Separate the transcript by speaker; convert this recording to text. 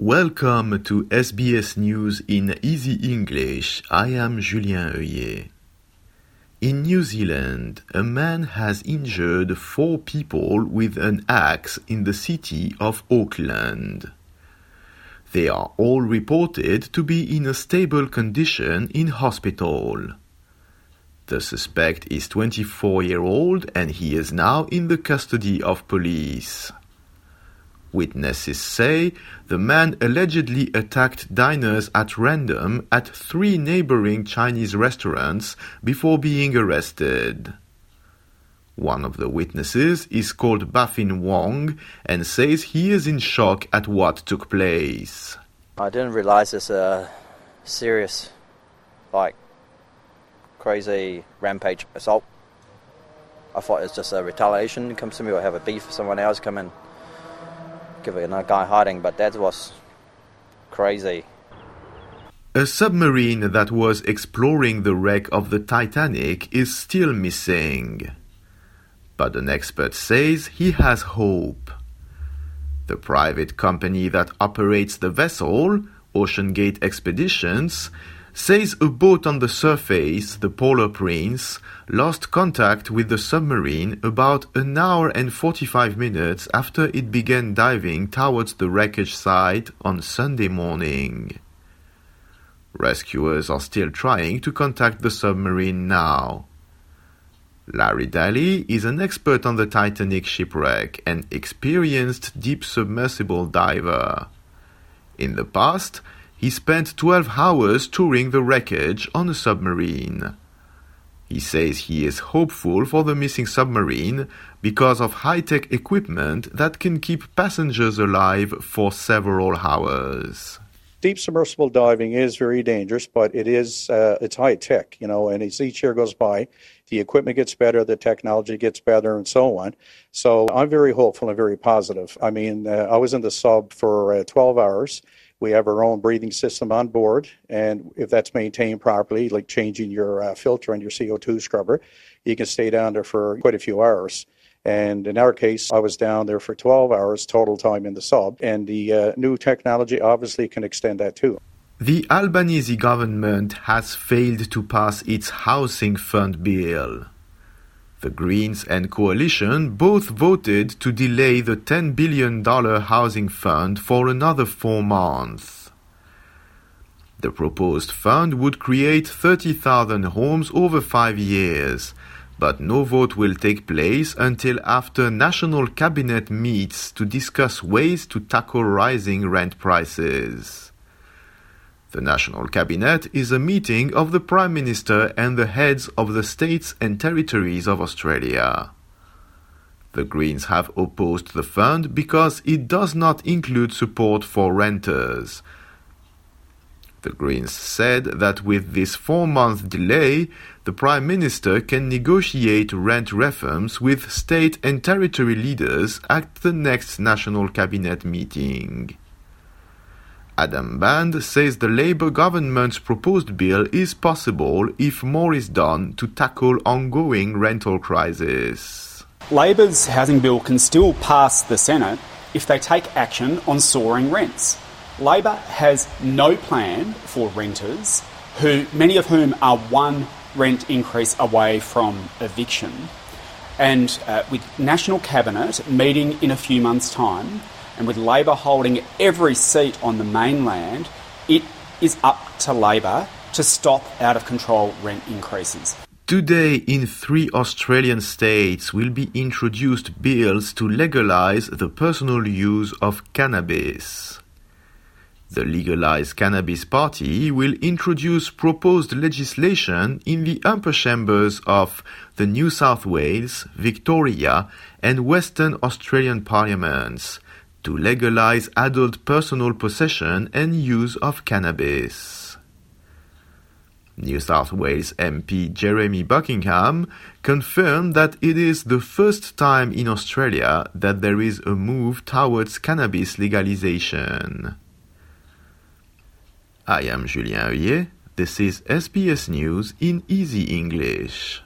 Speaker 1: Welcome to SBS News in Easy English. I am Julien Heuillet. In New Zealand, a man has injured 4 people with an axe in the city of Auckland. They are all reported to be in a stable condition in hospital. The suspect is 24-year-old and he is now in the custody of police. Witnesses say the man allegedly attacked diners at random at 3 neighboring Chinese restaurants before being arrested. One of the witnesses is called Baffin Wong and says he is in shock at what took place.
Speaker 2: I didn't realize it's a serious, crazy rampage assault. I thought it's just a retaliation. It comes to me or have a beef with someone else, come in. Give it a guy hiding, but that was crazy.
Speaker 1: A submarine that was exploring the wreck of the Titanic is still missing. But an expert says he has hope. The private company that operates the vessel, OceanGate Expeditions, says a boat on the surface, the Polar Prince, lost contact with the submarine about an hour and 45 minutes after it began diving towards the wreckage site on Sunday morning. Rescuers are still trying to contact the submarine now. Larry Daly is an expert on the Titanic shipwreck and experienced deep submersible diver. In the past, he spent 12 hours touring the wreckage on a submarine. He says he is hopeful for the missing submarine because of high-tech equipment that can keep passengers alive for several hours.
Speaker 3: Deep submersible diving is very dangerous, but it's high tech, and as each year goes by, the equipment gets better, the technology gets better, and so on. So I'm very hopeful and very positive. I was in the sub for 12 hours. We have our own breathing system on board, and if that's maintained properly, like changing your filter and your CO2 scrubber, you can stay down there for quite a few hours. And in our case, I was down there for 12 hours total time in the sub, and the new technology obviously can extend that too.
Speaker 1: The Albanese government has failed to pass its housing fund bill. The Greens and Coalition both voted to delay the $10 billion housing fund for another 4 months. The proposed fund would create 30,000 homes over 5 years, but no vote will take place until after National Cabinet meets to discuss ways to tackle rising rent prices. The National Cabinet is a meeting of the Prime Minister and the heads of the states and territories of Australia. The Greens have opposed the fund because it does not include support for renters. The Greens said that with this 4-month delay, the Prime Minister can negotiate rent reforms with state and territory leaders at the next National Cabinet meeting. Adam Band says the Labour government's proposed bill is possible if more is done to tackle ongoing rental crisis.
Speaker 4: Labor's housing bill can still pass the Senate if they take action on soaring rents. Labor has no plan for renters, many of whom are one rent increase away from eviction. And with National Cabinet meeting in a few months' time, and with Labor holding every seat on the mainland, it is up to Labor to stop out-of-control rent increases.
Speaker 1: Today, in 3 Australian states, will be introduced bills to legalise the personal use of cannabis. The Legalised Cannabis Party will introduce proposed legislation in the upper chambers of the New South Wales, Victoria, and Western Australian parliaments to legalise adult personal possession and use of cannabis. New South Wales MP Jeremy Buckingham confirmed that it is the first time in Australia that there is a move towards cannabis legalisation. I am Julien Heuillet. This is SBS News in Easy English.